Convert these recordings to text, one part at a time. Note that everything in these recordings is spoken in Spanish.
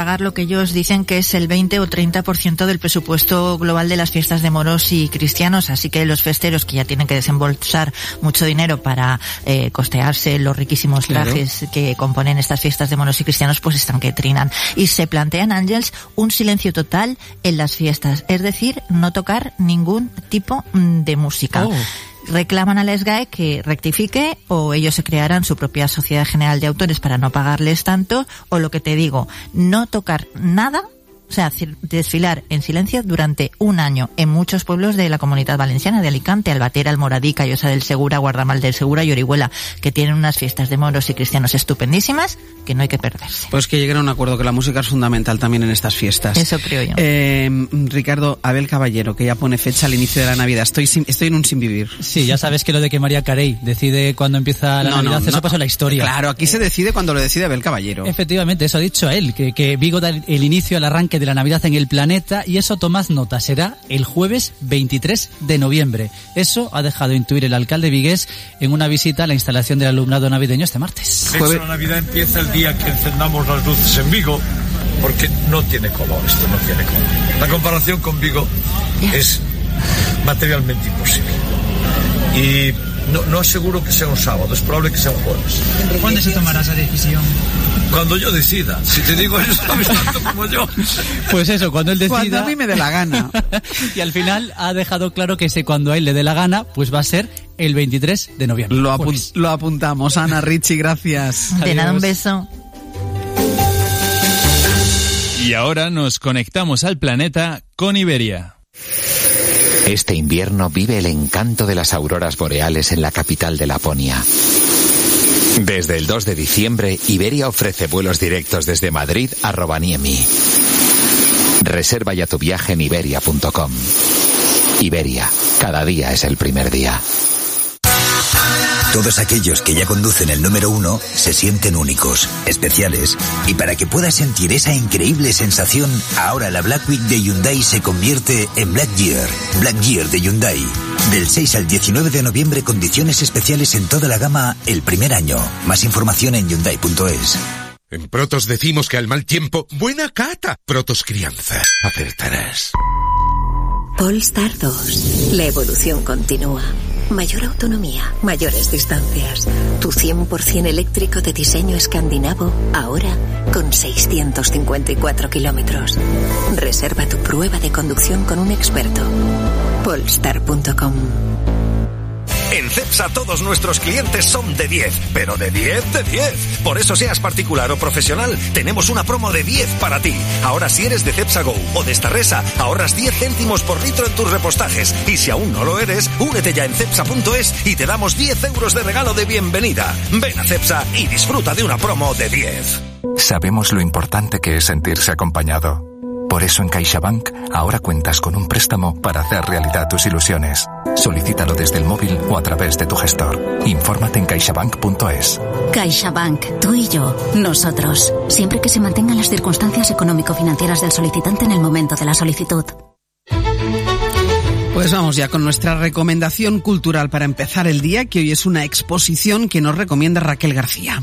pagar lo que ellos dicen que es el 20 o 30% del presupuesto global de las fiestas de moros y cristianos, así que los festeros, que ya tienen que desembolsar mucho dinero para costearse los riquísimos trajes que componen estas fiestas de moros y cristianos, pues están que trinan. Y se plantean, Ángels, un silencio total en las fiestas, es decir, no tocar ningún tipo de música. Reclaman a la SGAE que rectifique, o ellos se crearán su propia sociedad general de autores para no pagarles tanto, o lo que te digo, no tocar nada, o sea, desfilar en silencio durante un año en muchos pueblos de la Comunidad Valenciana, de Alicante, Albatera, Almoradí, Callosa del Segura, Guardamal del Segura y Orihuela, que tienen unas fiestas de moros y cristianos estupendísimas que no hay que perderse. Pues que lleguen a un acuerdo, que la música es fundamental también en estas fiestas. Eso creo yo. Ricardo, Abel Caballero, que ya pone fecha al inicio de la Navidad. Estoy en un sin vivir. Sí, ya sabes que lo de que María Carey decide cuándo empieza la Navidad, eso pasó en la historia. Claro, aquí se decide cuando lo decide Abel Caballero. Efectivamente, eso ha dicho él, que Vigo da el inicio al arranque de la Navidad en el planeta, y eso, tomad nota, será el jueves 23 de noviembre. Eso ha dejado intuir el alcalde vigués en una visita a la instalación del alumnado navideño este martes. De hecho, la Navidad empieza el día que encendamos las luces en Vigo, porque no tiene color, esto no tiene color. La comparación con Vigo es materialmente imposible. Y no aseguro que sea un sábado, es probable que sea un jueves. ¿Cuándo se tomará esa decisión? Cuando yo decida. Si te digo eso, sabes tanto como yo. Pues eso, cuando él decida. Cuando a mí me dé la gana. Y al final ha dejado claro que cuando a él le dé la gana, pues va a ser el 23 de noviembre. Lo apuntamos. Ana, Richie, gracias. De nada, un beso. Y ahora nos conectamos al planeta con Iberia. Este invierno vive el encanto de las auroras boreales en la capital de Laponia. Desde el 2 de diciembre, Iberia ofrece vuelos directos desde Madrid a Rovaniemi. Reserva ya tu viaje en iberia.com. Iberia, cada día es el primer día. Todos aquellos que ya conducen el número 1 se sienten únicos, especiales, y para que puedas sentir esa increíble sensación, ahora la Black Week de Hyundai se convierte en Black Year de Hyundai. Del 6 al 19 de noviembre, condiciones especiales en toda la gama el primer año. Más información en Hyundai.es. En Protos decimos que al mal tiempo, buena cata. Protos Crianza, acertarás. Polestar 2. La evolución continúa. Mayor autonomía, mayores distancias. Tu 100% eléctrico de diseño escandinavo, ahora con 654 kilómetros. Reserva tu prueba de conducción con un experto. Polestar.com. En Cepsa todos nuestros clientes son de 10, pero de 10 de 10. Por eso, seas particular o profesional, tenemos una promo de 10 para ti. Ahora, si eres de Cepsa Go o de Starresa, ahorras 10 céntimos por litro en tus repostajes. Y si aún no lo eres, únete ya en Cepsa.es y te damos 10 euros de regalo de bienvenida. Ven a Cepsa y disfruta de una promo de 10. Sabemos lo importante que es sentirse acompañado. Por eso en CaixaBank ahora cuentas con un préstamo para hacer realidad tus ilusiones. Solicítalo desde el móvil o a través de tu gestor. Infórmate en caixabank.es. CaixaBank, tú y yo, nosotros. Siempre que se mantengan las circunstancias económico-financieras del solicitante en el momento de la solicitud. Pues vamos ya con nuestra recomendación cultural para empezar el día, que hoy es una exposición que nos recomienda Raquel García.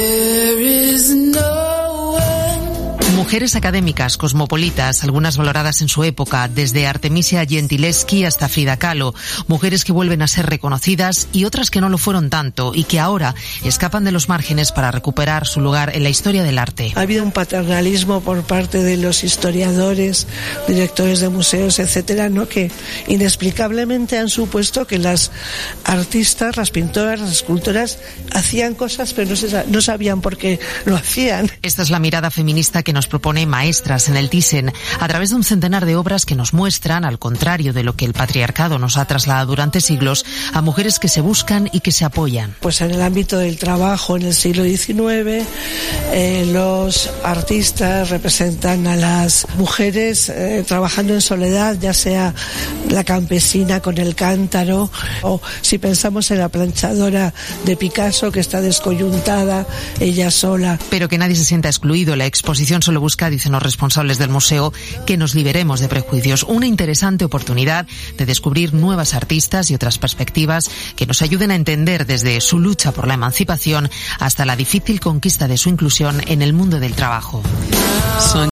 Mujeres académicas, cosmopolitas, algunas valoradas en su época, desde Artemisia Gentileschi hasta Frida Kahlo. Mujeres que vuelven a ser reconocidas y otras que no lo fueron tanto y que ahora escapan de los márgenes para recuperar su lugar en la historia del arte. Ha habido un paternalismo por parte de los historiadores, directores de museos, etcétera, ¿no? Que inexplicablemente han supuesto que las artistas, las pintoras, las escultoras hacían cosas pero no sabían por qué lo hacían. Esta es la mirada feminista que nos propone Maestras en el Thyssen, a través de un centenar de obras que nos muestran, al contrario de lo que el patriarcado nos ha trasladado durante siglos, a mujeres que se buscan y que se apoyan. Pues en el ámbito del trabajo en el siglo XIX, los artistas representan a las mujeres trabajando en soledad, ya sea la campesina con el cántaro, o si pensamos en la planchadora de Picasso, que está descoyuntada, ella sola. Pero que nadie se sienta excluido. La exposición solo busca, dicen los responsables del museo, que nos liberemos de prejuicios. Una interesante oportunidad de descubrir nuevas artistas y otras perspectivas que nos ayuden a entender desde su lucha por la emancipación hasta la difícil conquista de su inclusión en el mundo del trabajo.